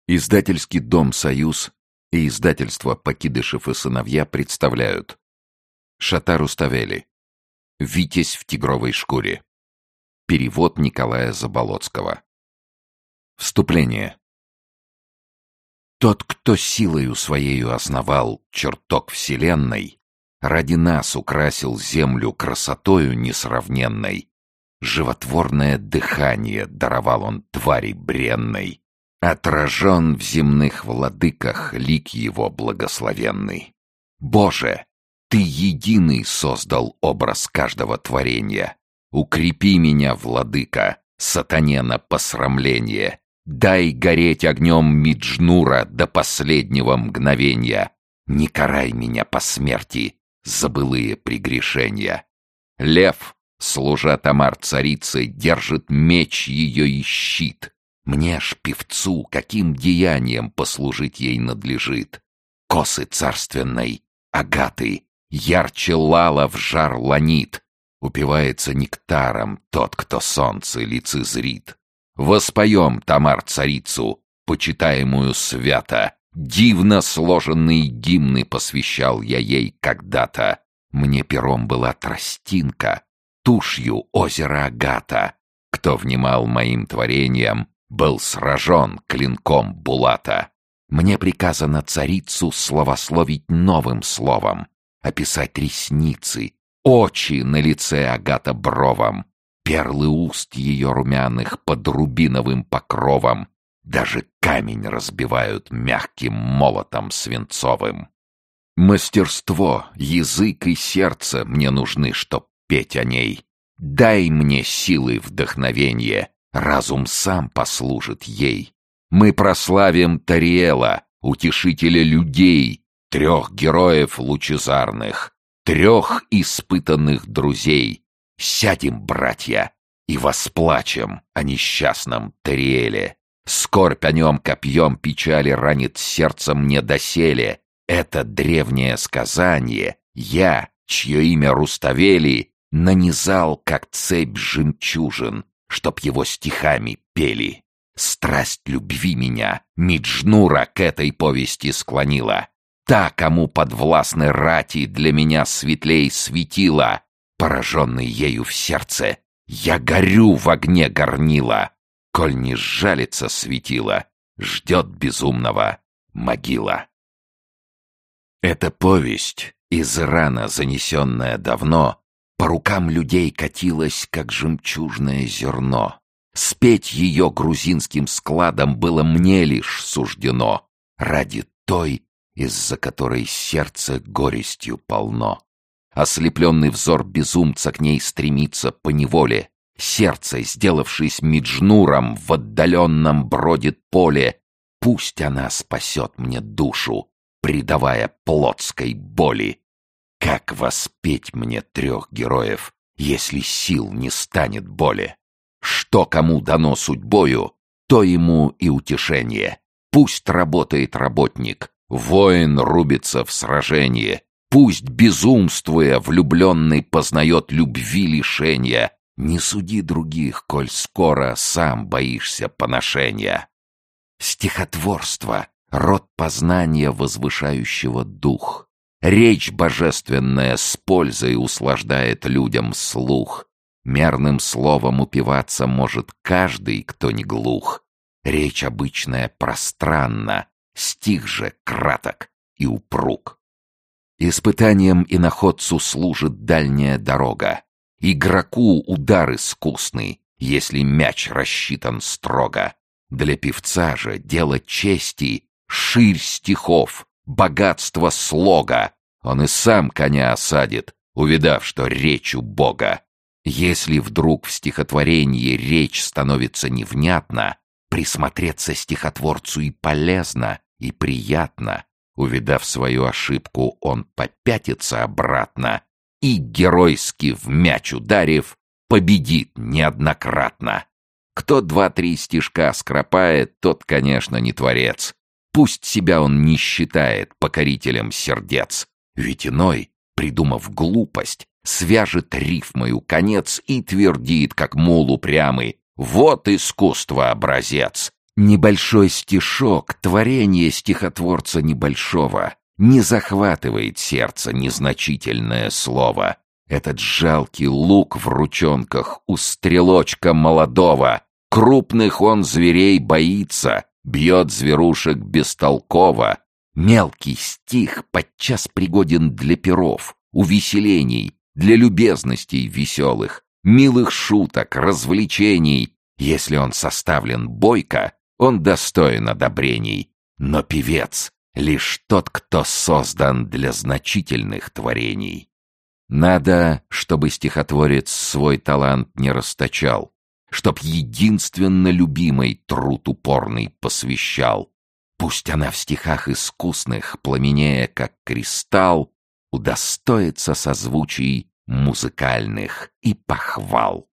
Издательский дом «Союз» и издательство «Покидышев и сыновья» представляют Шота Руставели. «Витязь в тигровой шкуре». Перевод Николая Заболоцкого. Вступление. Тот, кто силою своею основал чертог вселенной, ради нас украсил землю красотою несравненной. Животворное дыхание даровал он твари бренной. Отражен в земных владыках лик его благословенный. Боже, Ты единый создал образ каждого творения. Укрепи меня, владыка, сатане на посрамление. Дай гореть огнем Миджнура до последнего мгновения. Не карай меня по смерти за былые прегрешения. Лев, служа Тамар-царице, держит меч ее и щит. Мне ж, певцу, каким деянием послужить ей надлежит? Косы царственной, агаты, ярче лала в жар ланит. Упивается нектаром тот, кто солнце лицезрит. Воспоем Тамар-царицу, почитаемую свято. Дивно сложенные гимны посвящал я ей когда-то. Мне пером была тростинка, тушью озеро Агата. Кто внимал моим творениям, был сражен клинком Булата. Мне приказано царицу славословить новым словом, описать ресницы, очи на лице Агата бровом, перлы уст ее румяных под рубиновым покровом, даже камень разбивают мягким молотом свинцовым. Мастерство, язык и сердце мне нужны, чтоб петь о ней. Дай мне силы вдохновенье, разум сам послужит ей. Мы прославим Тариэла, утешителя людей, 3 героев лучезарных, 3 испытанных друзей. Сядем, братья, и восплачем о несчастном Тариэле. Скорбь о нем копьем печали ранит сердце мне доселе. Это древнее сказание я, чье имя Руставели, нанизал, как цепь жемчужин, чтоб его стихами пели. Страсть любви меня, Миджнура, к этой повести склонила. Та, кому подвластны рати, для меня светлей светила. Пораженный ею в сердце, я горю в огне горнила. Коль не сжалится светило, ждет безумного могила. Эта повесть, из рана занесенная давно, по рукам людей катилась, как жемчужное зерно. Спеть ее грузинским складом было мне лишь суждено, ради той, из-за которой сердце горестью полно. Ослепленный взор безумца к ней стремится поневоле. Сердце, сделавшись Миджнуром, в отдаленном бродит поле. Пусть она спасет мне душу, предавая плотской боли. Как воспеть мне 3 героев, если сил не станет боли? Что кому дано судьбою, то ему и утешение. Пусть работает работник, воин рубится в сражении. Пусть, безумствуя, влюбленный познает любви лишения. Не суди других, коль скоро сам боишься поношения. Стихотворство — род познания, возвышающего дух. Речь божественная с пользой услаждает людям слух. Мерным словом упиваться может каждый, кто не глух. Речь обычная пространна, стих же краток и упруг. Испытанием иноходцу служит дальняя дорога. Игроку удар искусный, если мяч рассчитан строго. Для певца же дело чести, ширь стихов, богатство слога. Он и сам коня осадит, увидав, что речь у Бога. Если вдруг в стихотворении речь становится невнятна, присмотреться стихотворцу и полезно, и приятно. Увидав свою ошибку, он попятится обратно и, геройски в мяч ударив, победит неоднократно. Кто 2-3 стишка скропает, тот, конечно, не творец. Пусть себя он не считает покорителем сердец. Ведь иной, придумав глупость, свяжет рифмою конец и твердит, как мул упрямый: «Вот искусство образец! Небольшой стишок, творение стихотворца небольшого, не захватывает сердце незначительное слово. Этот жалкий лук в ручонках у стрелочка молодого. Крупных он зверей боится, бьет зверушек бестолково. Мелкий стих подчас пригоден для перов, увеселений, для любезностей веселых, милых шуток, развлечений. Если он составлен бойко, он достоин одобрений. Но певец — лишь тот, кто создан для значительных творений. Надо, чтобы стихотворец свой талант не расточал, чтоб единственно любимой труд упорный посвящал. Пусть она в стихах искусных, пламенея как кристалл, удостоится созвучий музыкальных и похвал.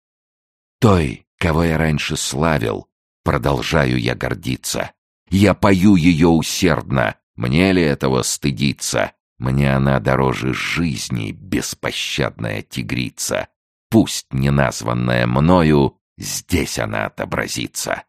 Той, кого я раньше славил, продолжаю я гордиться. Я пою ее усердно, мне ли этого стыдиться? Мне она дороже жизни, беспощадная тигрица. Пусть неназванная мною, здесь она отобразится.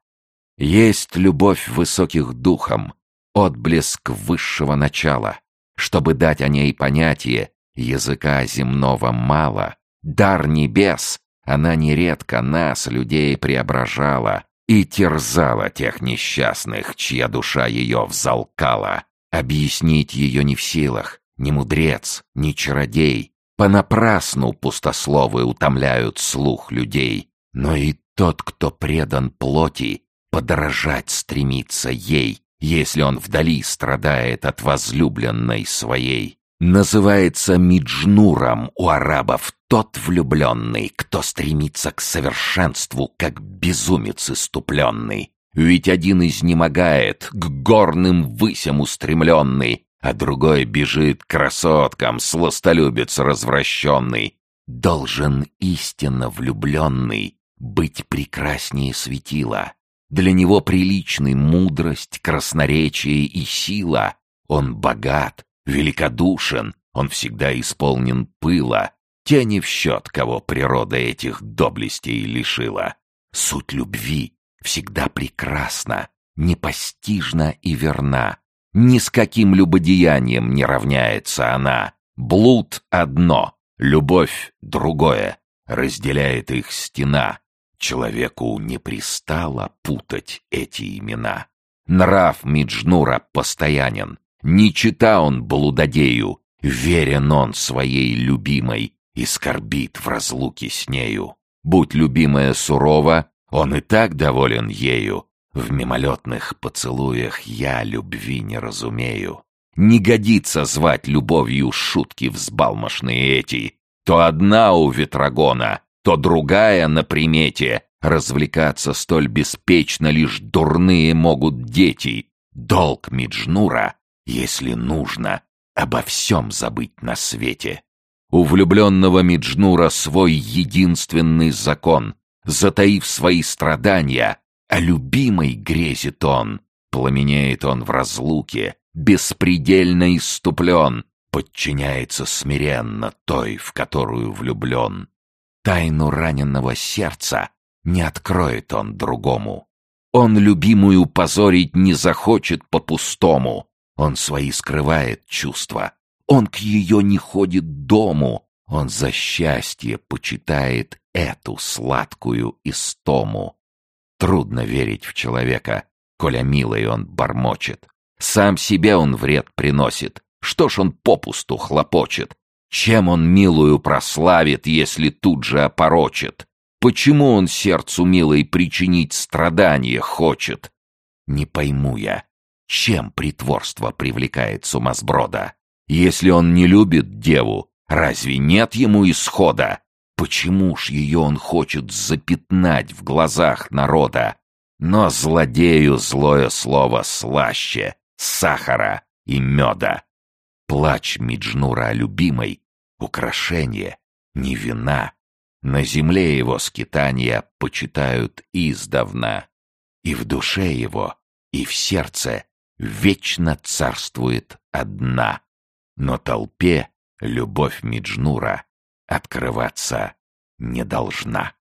Есть любовь высоких духом, отблеск высшего начала. Чтобы дать о ней понятие, языка земного мало. Дар небес, она нередко нас, людей, преображала и терзала тех несчастных, чья душа ее взалкала. Объяснить ее не в силах, ни мудрец, ни чародей. Понапрасну пустословы утомляют слух людей. Но и тот, кто предан плоти, подражать стремится ей, если он вдали страдает от возлюбленной своей. Называется Миджнуром у арабов тот влюбленный, кто стремится к совершенству, как безумец иступленный. Ведь один изнемогает, к горным высям устремленный, а другой бежит к красоткам, сластолюбец развращенный. Должен истинно влюбленный быть прекраснее светила. Для него приличны мудрость, красноречие и сила. Он богат, великодушен, он всегда исполнен пыла. Те не в счет, кого природа этих доблестей лишила. Суть любви всегда прекрасна, непостижна и верна. Ни с каким любодеянием не равняется она. Блуд одно, любовь другое, разделяет их стена. Человеку не пристало путать эти имена. Нрав Миджнура постоянен, не чита он блудодею, верен он своей любимой и скорбит в разлуке с нею. Будь любимая сурова, он и так доволен ею. В мимолетных поцелуях я любви не разумею. Не годится звать любовью шутки взбалмошные эти. То одна у ветрогона, то другая на примете. Развлекаться столь беспечно лишь дурные могут дети. Долг Миджнура, если нужно, обо всем забыть на свете. У влюбленного Миджнура свой единственный закон. Затаив свои страдания, о любимой грезит он. Пламенеет он в разлуке, беспредельно исступлен, подчиняется смиренно той, в которую влюблен. Тайну раненного сердца не откроет он другому. Он любимую позорить не захочет по-пустому. Он свои скрывает чувства. Он к ее не ходит дому. Он за счастье почитает эту сладкую истому. Трудно верить в человека, коля милый он бормочет. Сам себе он вред приносит. Что ж он попусту хлопочет? Чем он милую прославит, если тут же опорочит? Почему он сердцу милой причинить страдания хочет? Не пойму я, чем притворство привлекает сумасброда? Если он не любит деву, разве нет ему исхода? Почему ж ее он хочет запятнать в глазах народа? Но злодею злое слово слаще сахара и меда. Плач Миджнура о любимой — украшение, не вина. На земле его скитания почитают издавна. И в душе его, и в сердце вечно царствует одна. Но толпе любовь Миджнура открываться не должна.